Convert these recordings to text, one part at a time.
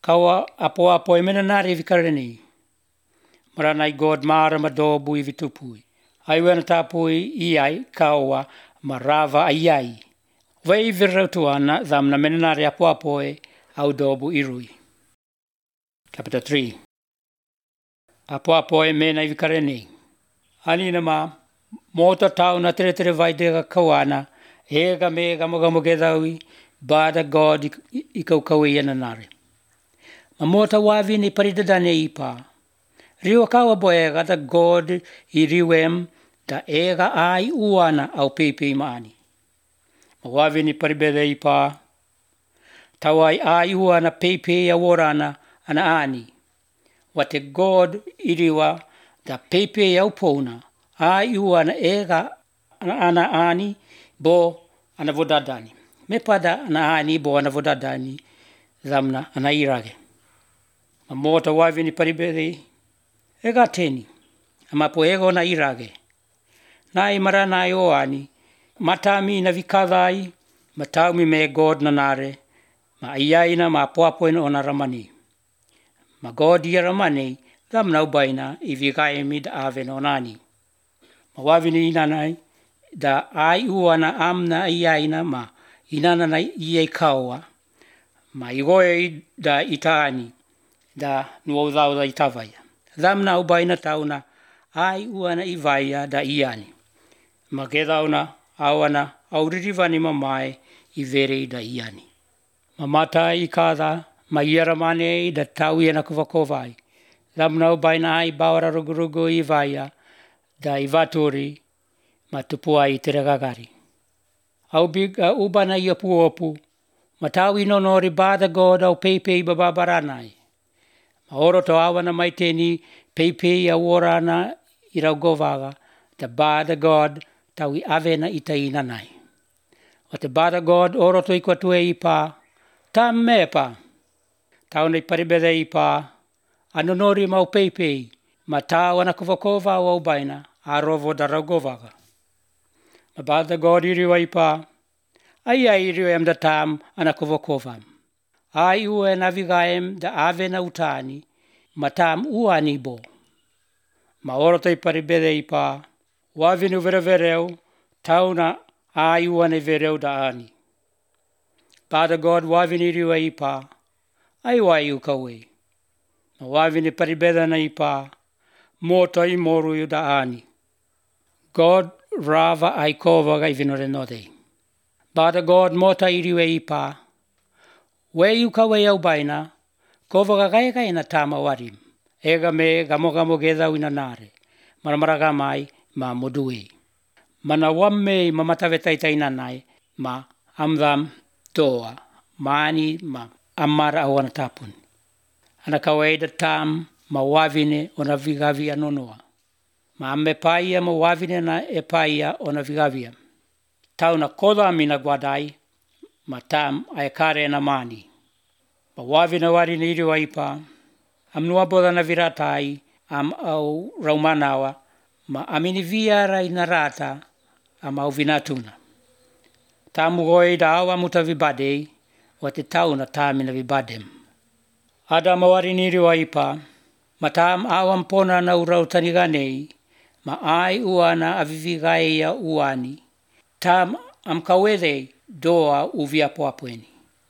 Kaua apo e mena nare vikareni. Maranai God mara madobu I vitupui. Ai wena tapui iai kaua marava aiai. Vai virautuana zamna mena nare apo e au dobu irui. Chapter 3. Apo e mena I vikareni. Anina ma mota tau na tere vai dega kawana ega me gamo gedawi bada God I kau iana nare. Ma mota wavi ni paridadane ipa. Riwa kawa boega da God I riwem da ega ai uana au pepe maani. Ma wavi ni paribede ipa. Tawai ai uana pepe ya worana ana ani. Wate God I riwa da pepe ya upona. Ai uana ega ana ani bo ana vodadani. Me pada ana ani bo ana vodadani zamna ana irage. Ma mota wavi ni paribede ega teni. Ama po ego na irage. Nai maranai o ani. Matami na vikadai. Mataumi me God na nare. Ma iaina ma apo ina ona ramani. Ma God ia ramani. Zamna ubaina I vigaemi da ave na onani. Ma wavi ni inanai. Da ai uana amna iaina ma. Inana na iei kaua. Ma igoe da itaani. Da nuaudau da itavaya. Zamna ubaina tauna. Ai uana ivaia da iani. Ma gedauna awana auririvani mamae I vere da iani. Ma mata I kada ma iaramane da tau iana kuvakovai. Zamna ubaina ai bawara rugurugu ivaia da ivaturi ma tupua I teregagari. Au biga ubana I opu. Ma tau inonori bada God au pepe I bababaranai. Ma oro to awana maiteni pepe I aworana I raugovaga da bada God tau I avena I tainanai. O te bada God oro to ikwatue ipa. Tam mepa. Tau nei paribede ipa. Anonori mau pepe. Ma tau ana kuvakova au baina. Arovo da raugovaga. Ma bada God iriwa ipa. Ai iriwa em da tam ana kuvakovam. Ai ue navigaem da avena utani. Ma tam uani bo. Ma oro te paribede ipa. Wavinu vereu. Tauna ai uane vereu da ani. Bada God wavini riwa ipa. Ai wai ukawe. Ma wavini paribede na ipa. Mota I moru da ani. God rava ai kovaga I vinore node. Bada God mota iriwe ipa. We ukawe au baina. Kovaga gaega ina tama warim. Ega me gamo gedau ina nare. Maramaraga mai ma modue. Mana wamme ma matavetaita ina nai. Ma amdam toa. Maani ma amara awana tapun. Ana kawaida tam ma wavine ona vigavia nonoa. Ma amme paia ma wavine na e paia ona vigavia. Tau na koda mina guadai. Ma tam aikare na mani. Ma wavine wari ni iriwa ipa. Am nuaboda na viratai. Am au raumanawa. Ma amini viara ina rata. Am au vinatuna. Tamu goi da awa muta vibadei. Wa te tau na tamina vibadem. Ada mawari ni iriwa ipa. Ma tam awam pona na urau taniganei. Ma ai uana avivigai ya uani. Tam am kawede doa uvia poapueni.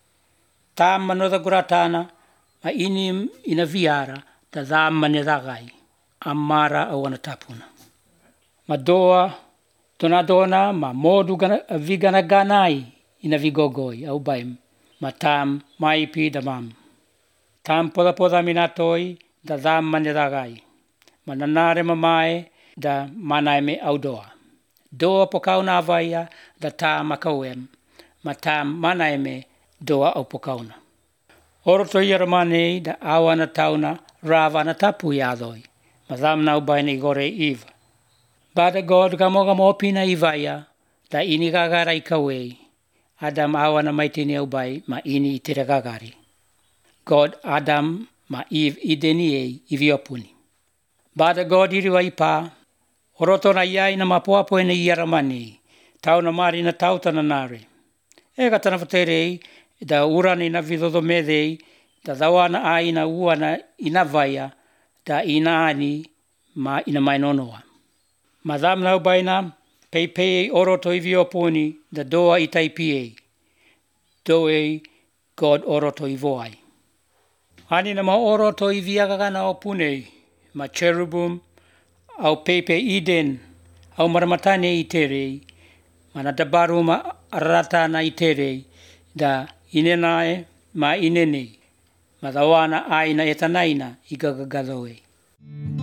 Tam manoda guratana. Ma inim ina viara. Da dham manedagai. Amara awana tapuna. Ma doa tonadona ma modu vigana ganai ina vigogoi au baim. Ma tam maipi da mam. Tam poda minatoi da dham manedagai. Ma nanare mamae da manaime au doa. Doa pokau na avaia da tam makauem. Ma tam manaime doa au pokauna. Oro to iaramane da awana tauna rava na tapu iadoi. Ma dham na ubaina igore iva. Bada God gamo opina ivaia da ini gagara ikawei. Adam awana maitini ubai ma ini itiregagari. God Adam ma Eve ideniei iviopuni. Bada God iriwa ipa. Oroto na iai na mapuapo ina iaramani. Tau na mari na tauta na nare. Ega tana whaterei da urani na vidodo medei Da dawana aina uana ina vaia da ina ani ma ina mainonoa. Ma damnau baina pei oroto I viopuni da doa I taipie. Doe God oroto I voai. Ani na ma oroto I viagagana o punei ma cherubim au pepe Eden au maramatane I terei ma na dabaru ma ratana I terei da inenae ma inenei ma dawana aina etanaina I gagagadoe.